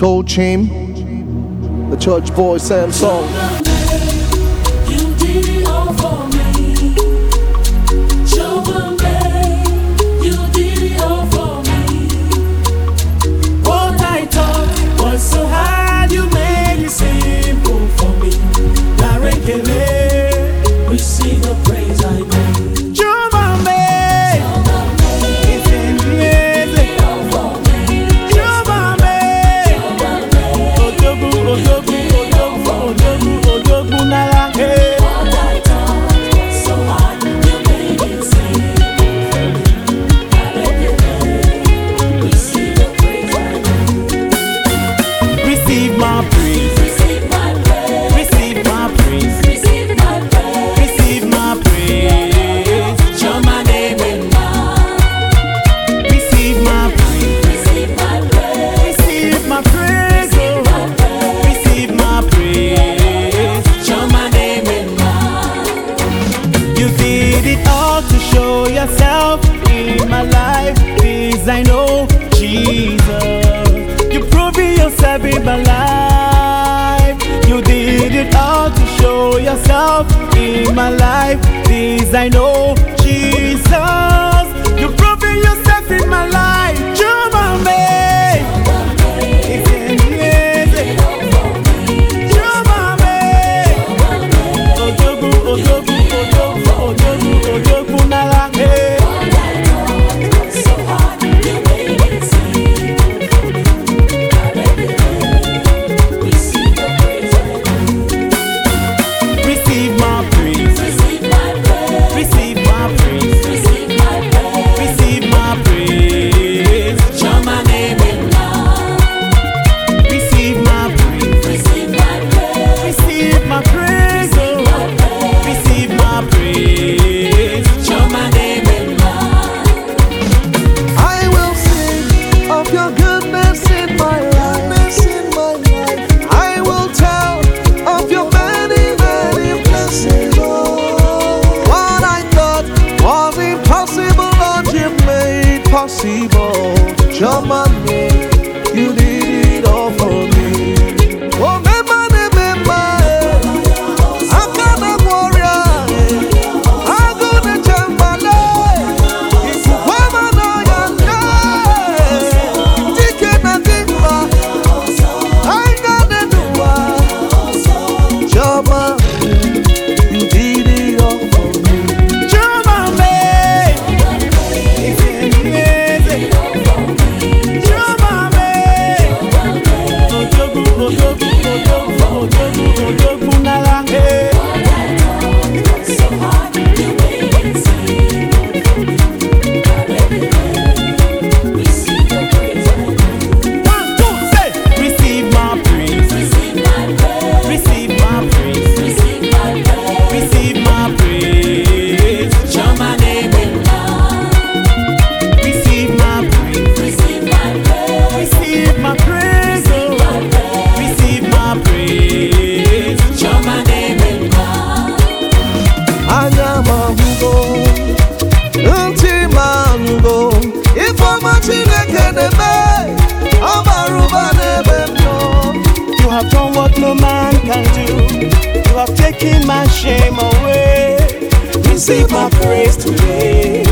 Gold Chain, the Church Boy Sam song. You did it all for me. Jehovah, you did it all for me. What I thought was so hard, you made it simple for me. Narekele, receive the praise I bring. Yourself in my life, this I know, Jesus. You proved yourself in my life. You did it all to show yourself in my life, this I know, Jesus. You proved yourself in my life, Jehovah, possible. Your money, you did it all for me. Oh, remember, I'm gonna warrior. I'm gonna jump my leg. It's a woman on your leg. Ticket and timber. I'm gonna do what? Your money, you did it all for me. You have done what no man can do. You have taken my shame away. Receive my praise today.